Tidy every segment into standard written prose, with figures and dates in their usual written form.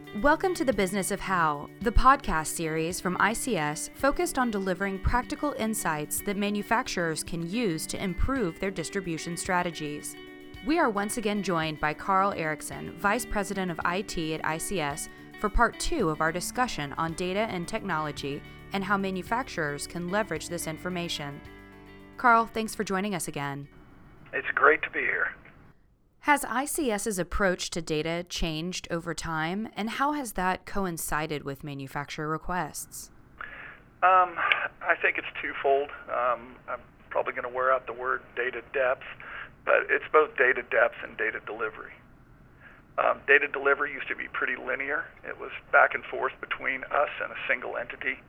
Welcome to The Business of How, the podcast series from ICS focused on delivering practical insights that manufacturers can use to improve their distribution strategies. We are once again joined by Carl Erickson, Vice President of IT at ICS, for part 2 of our discussion on data and technology and how manufacturers can leverage this information. Carl, thanks for joining us again. It's great to be here. Has ICS's approach to data changed over time, and how has that coincided with manufacturer requests? I think it's twofold. I'm probably going to wear out the word data depth, but it's both data depth and data delivery. Data delivery used to be pretty linear. It was back and forth between us and a single entity.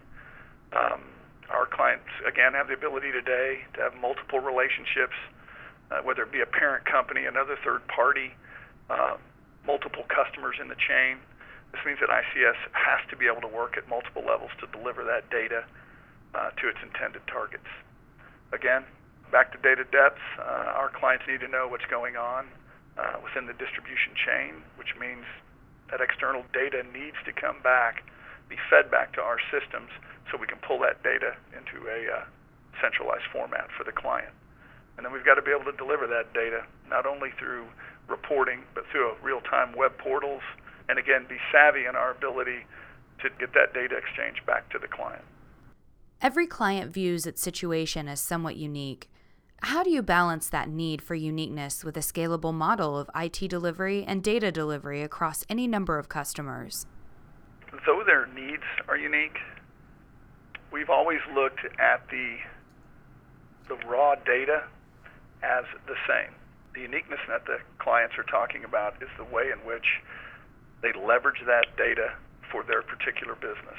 Our clients, again, have the ability today to have multiple relationships, whether it be a parent company, another third party, multiple customers in the chain. This means that ICS has to be able to work at multiple levels to deliver that data to its intended targets. Again, back to data depth, our clients need to know what's going on within the distribution chain, which means that external data needs to come back, be fed back to our systems so we can pull that data into a centralized format for the client. And then we've got to be able to deliver that data, not only through reporting, but through real-time web portals, and again, be savvy in our ability to get that data exchange back to the client. Every client views its situation as somewhat unique. How do you balance that need for uniqueness with a scalable model of IT delivery and data delivery across any number of customers? Though their needs are unique, we've always looked at the raw data as the same. The uniqueness that the clients are talking about is the way in which they leverage that data for their particular business.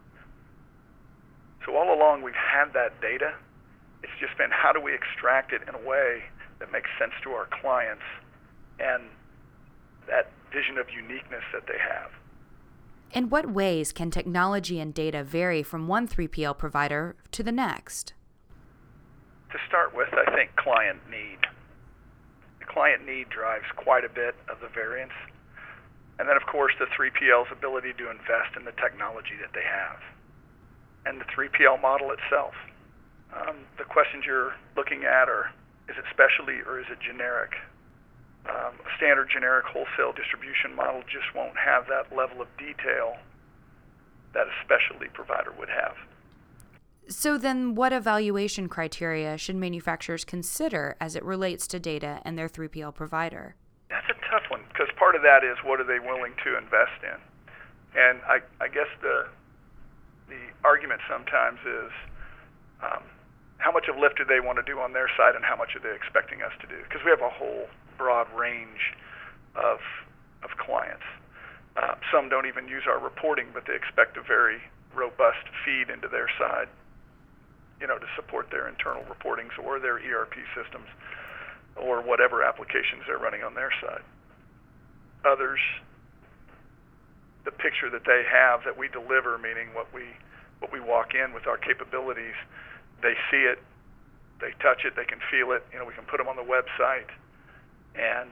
So all along we've had that data. It's just been how do we extract it in a way that makes sense to our clients and that vision of uniqueness that they have. In what ways can technology and data vary from one 3PL provider to the next? To start with, I think client need. The client need drives quite a bit of the variance. And then, of course, the 3PL's ability to invest in the technology that they have. And the 3PL model itself. The questions you're looking at are, is it specialty or is it generic? A standard generic wholesale distribution model just won't have that level of detail that a specialty provider would have. So then what evaluation criteria should manufacturers consider as it relates to data and their 3PL provider? That's a tough one, because part of that is what are they willing to invest in? And I guess the argument sometimes is how much of lift do they want to do on their side and how much are they expecting us to do? Because we have a whole broad range of clients. Some don't even use our reporting, but they expect a very robust feed into their side, to support their internal reportings or their ERP systems or whatever applications they're running on their side. Others, the picture that they have that we deliver, meaning what we walk in with our capabilities, they see it, they touch it, they can feel it. We can put them on the website, and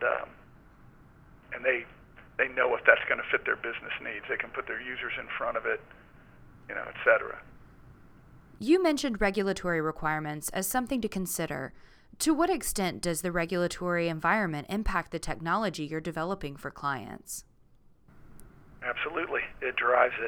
they know if that's going to fit their business needs. They can put their users in front of it, et cetera. You mentioned regulatory requirements as something to consider. To what extent does the regulatory environment impact the technology you're developing for clients? Absolutely. It drives it.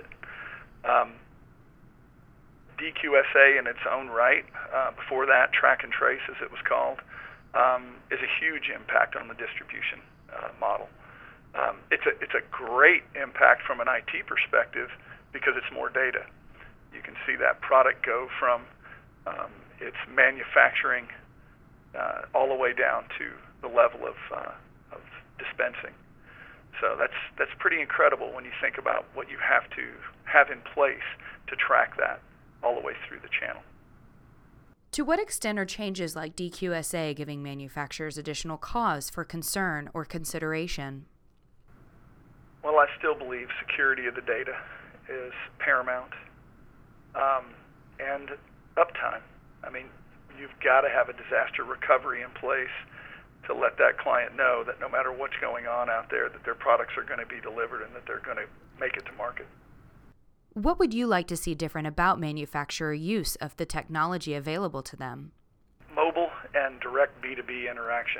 DQSA in its own right, before that, track and trace as it was called, is a huge impact on the distribution model. It's a great impact from an IT perspective because it's more data. You can see that product go from its manufacturing all the way down to the level of dispensing. So that's pretty incredible when you think about what you have to have in place to track that all the way through the channel. To what extent are changes like DQSA giving manufacturers additional cause for concern or consideration? Well, I still believe security of the data is paramount. And uptime. I mean, you've got to have a disaster recovery in place to let that client know that no matter what's going on out there, that their products are going to be delivered and that they're going to make it to market. What would you like to see different about manufacturer use of the technology available to them? Mobile and direct B2B interaction.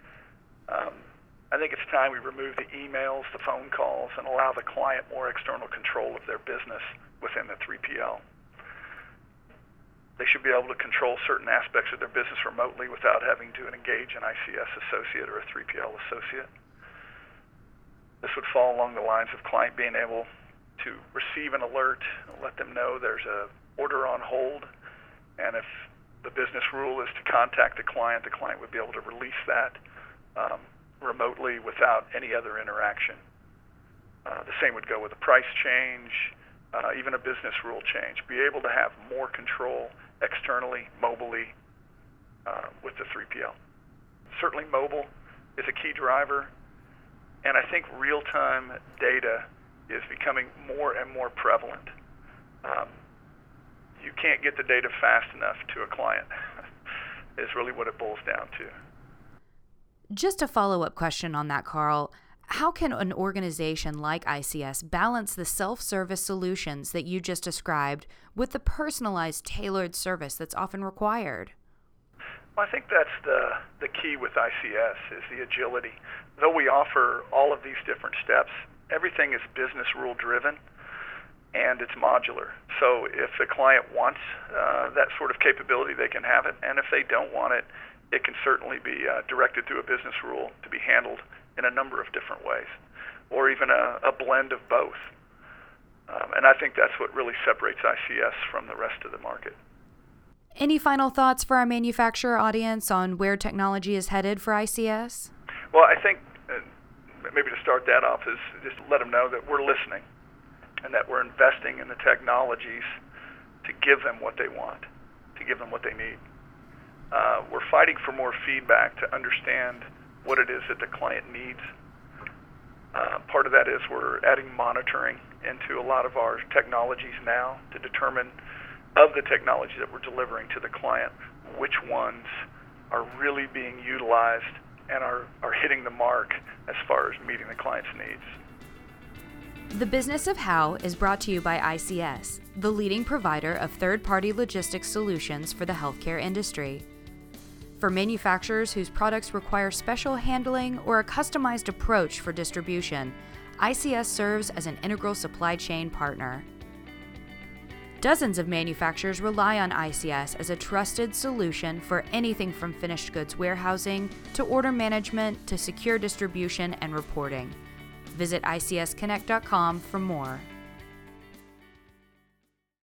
I think it's time we remove the emails, the phone calls, and allow the client more external control of their business within the 3PL. They should be able to control certain aspects of their business remotely without having to engage an ICS associate or a 3PL associate. This would fall along the lines of client being able to receive an alert, let them know there's an order on hold, and if the business rule is to contact the client would be able to release that remotely without any other interaction. The same would go with a price change, even a business rule change. Be able to have more control externally, mobilely, with the 3PL. Certainly mobile is a key driver, and I think real-time data is becoming more and more prevalent. You can't get the data fast enough to a client is really what it boils down to. Just a follow-up question on that, Carl. How can an organization like ICS balance the self-service solutions that you just described with the personalized, tailored service that's often required? Well, I think that's the key with ICS is the agility. Though we offer all of these different steps, everything is business rule driven and it's modular. So if the client wants that sort of capability, they can have it. And if they don't want it, it can certainly be directed through a business rule to be handled in a number of different ways, or even a blend of both. And I think that's what really separates ICS from the rest of the market. Any final thoughts for our manufacturer audience on where technology is headed for ICS? Well, I think maybe to start that off is just let them know that we're listening and that we're investing in the technologies to give them what they want, to give them what they need. We're fighting for more feedback to understand what it is that the client needs. Part of that is we're adding monitoring into a lot of our technologies now to determine of the technology that we're delivering to the client, which ones are really being utilized and are hitting the mark as far as meeting the client's needs. The Business of How is brought to you by ICS, the leading provider of third-party logistics solutions for the healthcare industry. For manufacturers whose products require special handling or a customized approach for distribution, ICS serves as an integral supply chain partner. Dozens of manufacturers rely on ICS as a trusted solution for anything from finished goods warehousing to order management to secure distribution and reporting. Visit ICSconnect.com for more.